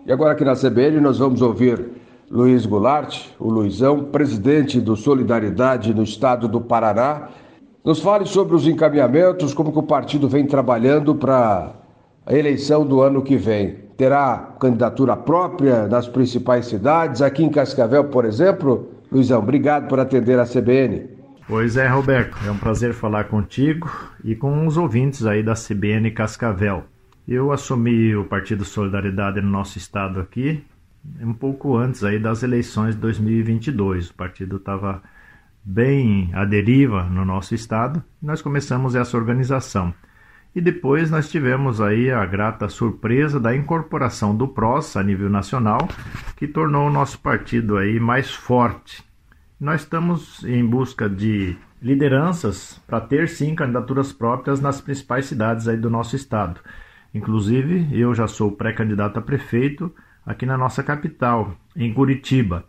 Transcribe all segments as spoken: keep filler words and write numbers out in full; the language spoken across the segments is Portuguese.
E agora aqui na C B N nós vamos ouvir Luiz Goulart, o Luizão, presidente do Solidariedade no estado do Paraná. Nos fale sobre os encaminhamentos, como que o partido vem trabalhando para a eleição do ano que vem. Terá candidatura própria nas principais cidades, aqui em Cascavel, por exemplo? Luizão, obrigado por atender a C B N. Pois é, Roberto, é um prazer falar contigo e com os ouvintes aí da C B N Cascavel. Eu assumi o Partido Solidariedade no nosso estado aqui um pouco antes aí das eleições de dois mil e vinte e dois. O partido estava bem à deriva no nosso estado e nós começamos essa organização. E depois nós tivemos aí a grata surpresa da incorporação do P R O S a nível nacional, que tornou o nosso partido aí mais forte. Nós estamos em busca de lideranças para ter sim candidaturas próprias nas principais cidades aí do nosso estado. Inclusive, eu já sou pré-candidato a prefeito aqui na nossa capital, em Curitiba.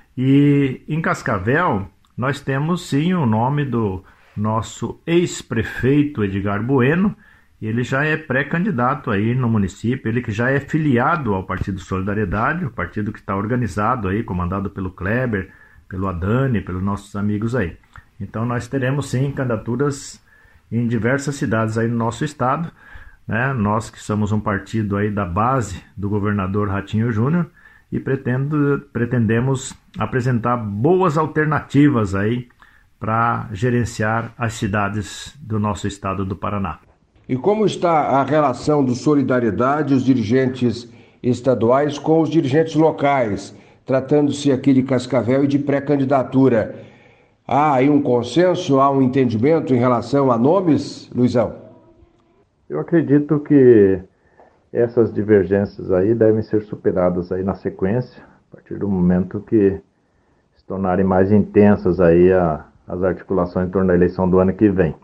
E em Cascavel, nós temos sim o nome do nosso ex-prefeito Edgar Bueno. Ele já é pré-candidato aí no município, ele que já é filiado ao Partido Solidariedade, o partido que está organizado aí, comandado pelo Kleber, pelo Adani, pelos nossos amigos aí. Então nós teremos sim candidaturas em diversas cidades aí no nosso estado, né? Nós que somos um partido aí da base do governador Ratinho Júnior e pretendo, pretendemos apresentar boas alternativas aí para gerenciar as cidades do nosso estado do Paraná. E como está a relação do Solidariedade, os dirigentes estaduais com os dirigentes locais, tratando-se aqui de Cascavel e de pré-candidatura? Há aí um consenso, há um entendimento em relação a nomes, Luizão? Eu acredito que essas divergências aí devem ser superadas aí na sequência, a partir do momento que se tornarem mais intensas aí a, as articulações em torno da eleição do ano que vem.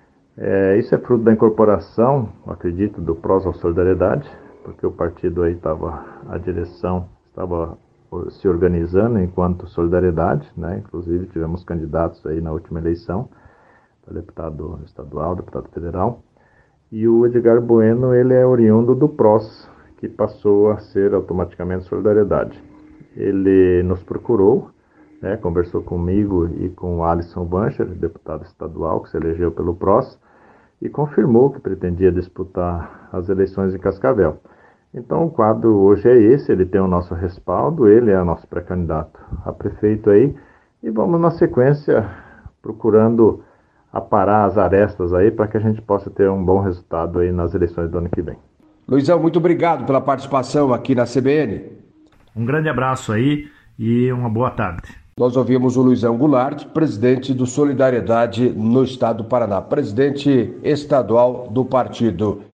É, isso é fruto da incorporação, acredito, do P R O S ao Solidariedade, porque o partido aí estava, a direção estava se organizando enquanto Solidariedade, né? Inclusive tivemos candidatos aí na última eleição, para deputado estadual, deputado federal. E o Edgar Bueno, ele é oriundo do P R O S, que passou a ser automaticamente Solidariedade. Ele nos procurou, né, conversou comigo e com o Alisson Bancher, deputado estadual, que se elegeu pelo P R O S, e confirmou que pretendia disputar as eleições em Cascavel. Então o quadro hoje é esse, ele tem o nosso respaldo, ele é o nosso pré-candidato a prefeito aí, e vamos na sequência procurando aparar as arestas aí para que a gente possa ter um bom resultado aí nas eleições do ano que vem. Luizão, muito obrigado pela participação aqui na C B N. Um grande abraço aí e uma boa tarde. Nós ouvimos o Luizão Goulart, presidente do Solidariedade no estado do Paraná, presidente estadual do partido.